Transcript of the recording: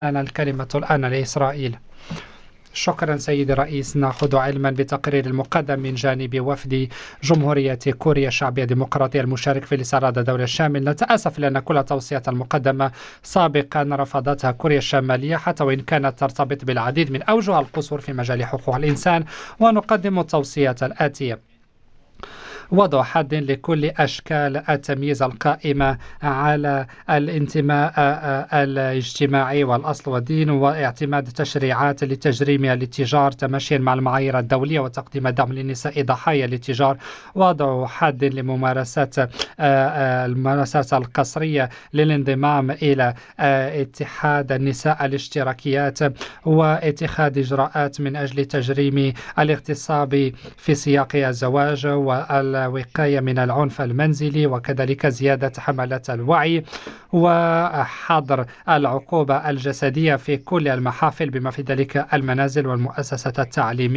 أنا الكلمة الآن لإسرائيل. شكرا سيدي الرئيس. نأخذ علما بتقرير المقدم من جانب وفد جمهورية كوريا الشعبية الديمقراطية المشارك في الاستعراض الدولي الشامل. نتأسف لأن كل التوصيات المقدمة سابقا رفضتها كوريا الشمالية، حتى وإن كانت ترتبط بالعديد من أوجه القصور في مجال حقوق الإنسان. ونقدم التوصيات الآتية: وضع حد لكل أشكال التمييز القائمة على الانتماء الاجتماعي والأصل والدين، واعتماد تشريعات لتجريم الاتجار تماشيا مع المعايير الدولية، وتقديم دعم للنساء ضحايا الاتجار. وضع حد لممارسات الممارسات القسرية للانضمام إلى اتحاد النساء الاشتراكيات، واتخاذ إجراءات من أجل تجريم الاغتصاب في سياق الزواج والوقاية من العنف المنزلي، وكذلك زيادة حملات الوعي، وحظر العقوبة الجسدية في كل المحافل بما في ذلك المنازل والمؤسسات التعليمية.